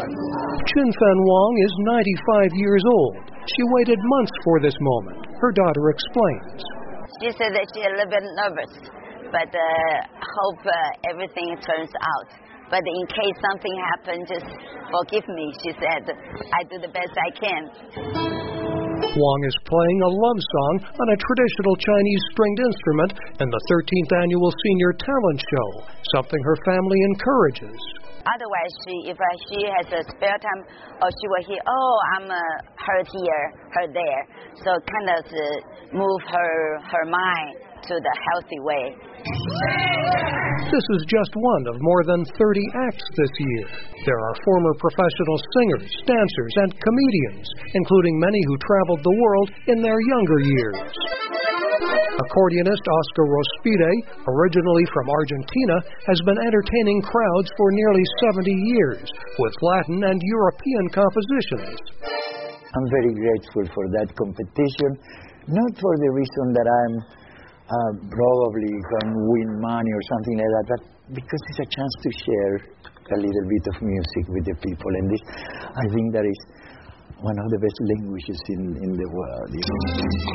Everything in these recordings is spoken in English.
Chin Fen Wong is 95 years old. She waited months for this moment. Her daughter explains. She said that she's a little bit nervous, but hope everything turns out. But in case something happens, just forgive me, she said. I do the best I can. Wong is playing a love song on a traditional Chinese stringed instrument in the 13th annual Senior Talent Show, something her family encourages. Otherwise, if she has a spare time, or she will hear, I'm her here, her there. So kind of move her mind to the healthy way. This is just one of more than 30 acts this year. There are former professional singers, dancers, and comedians, including many who traveled the world in their younger years. Accordionist Oscar Rospide, originally from Argentina, has been entertaining crowds for nearly 70 years with Latin and European compositions. I'm very grateful for that competition, not for the reason that I'm probably going to win money or something like that, but because it's a chance to share a little bit of music with the people. And this, I think that is one of the best languages in the world. You know?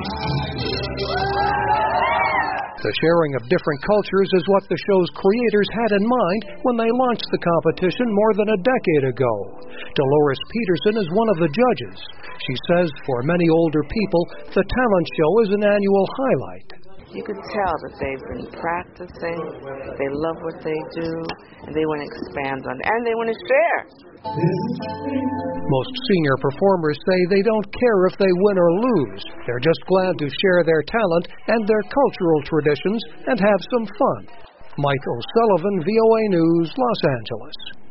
The sharing of different cultures is what the show's creators had in mind when they launched the competition more than a decade ago. Dolores Peterson is one of the judges. She says for many older people, the talent show is an annual highlight. You could tell that they've been practicing, they love what they do, and they want to expand on it, and they want to share. Most senior performers say they don't care if they win or lose. They're just glad to share their talent and their cultural traditions and have some fun. Mike O'Sullivan, VOA News, Los Angeles.